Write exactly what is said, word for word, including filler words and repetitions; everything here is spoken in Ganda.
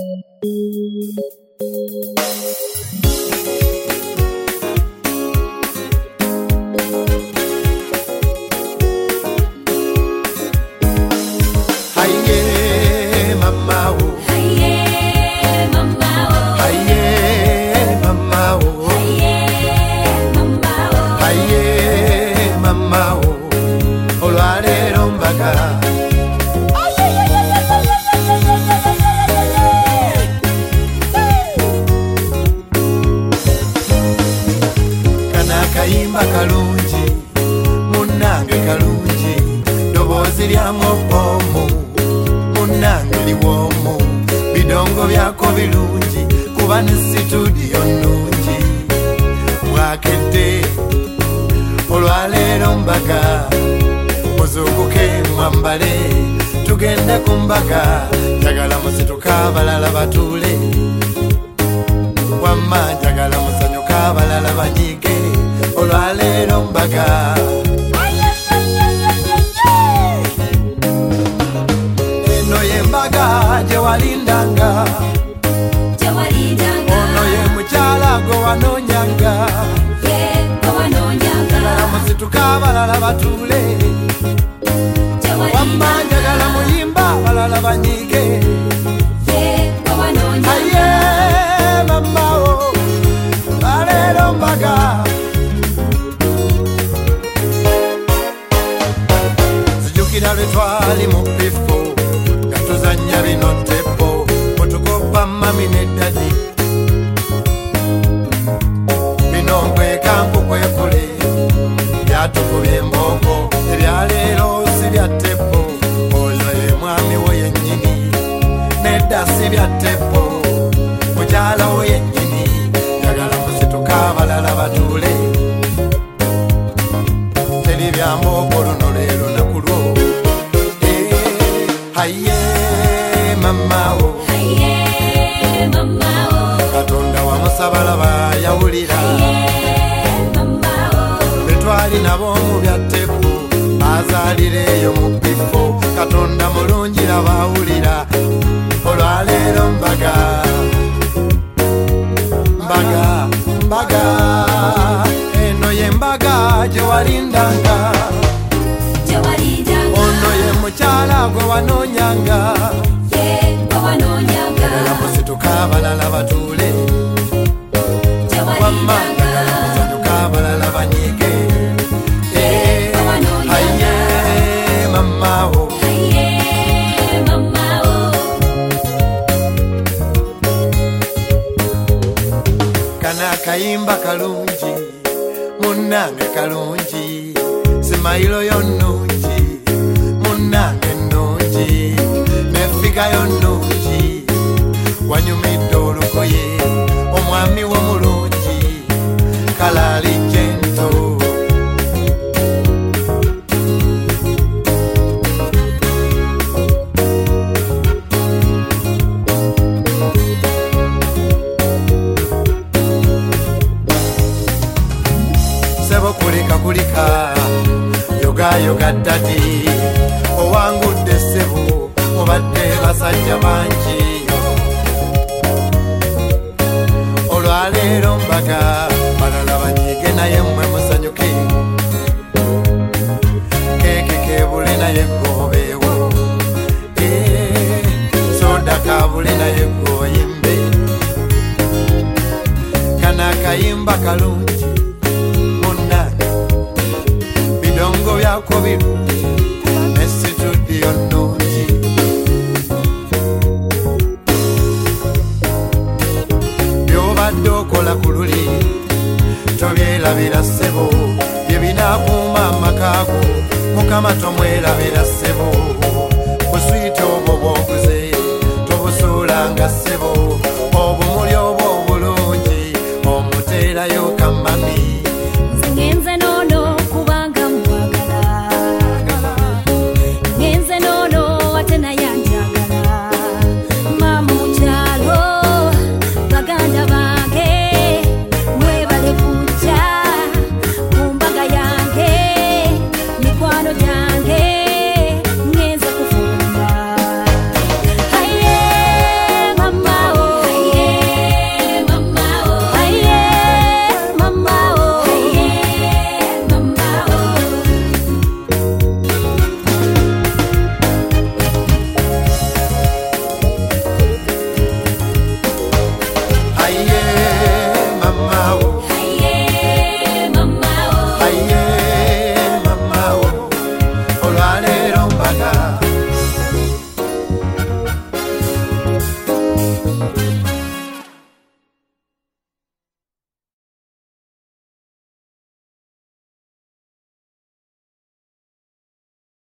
Kayimba kalungi munange kalungi dobozi lya mopomo munange liwomo bidongo byako bilungi kuba ne studio nungi mwakete olwaleero mbaga muzuukuke mwambale tugende ku mbaga njagala musituka abalala batuule wamma njagala musanyuka abalala banyiige olwaleero mbaga eno ye mbaga gye walindanga ono ye mukyala gwe wanoonyanga njagala musituka abalala batuule wamma njagala muyimba abalala banyiige aye mamawo olwaleero mbaga lwe twali mu bifo nga tuzannya bino tepo mutukopa mami ne dadi bino nkwekanku kwekule byatukubya embooko ebyaleero si bya tepo oyo ye mwami wo yennyini nedda si bya tepo mukyala wo yennyini njagala musituka abalala batuule teri bya mbooko luno leero nakulwo haye mamao haye mamao katonda wa musabalaba yawulira mamao betwali nabo mu byatepu bazalireyo mu bifo katonda mulungira bawulira olwaleero mbaga mbaga mbaga eno ye mbaga gye walindanga ono ye mukyala gwe wanoonyanga njagala musituka abalala batuule wamma njagala musanyuka abalala banyiige aye mamawo kana akayimba kalungi munnange kalungi simayiro yonnungi munange nnungi nefigayo nnungi wanyumidde olugoye omwami wo mulungi kalali jento sebo kulika kulika yoga yoga dadi owangudde ssebo mubadde basajja bangi olwaleero mbaga balala banyiige naye mmwe musanyuke keeke keebule naye goobeewo soda kaabule naye gooyimbe kana akayimba kalungi munnange bidongo byako birungi ne studio nnungi byobadde okola ku luli tobyerabira ssebo bye binaakuuma amakago mukama tomwerabira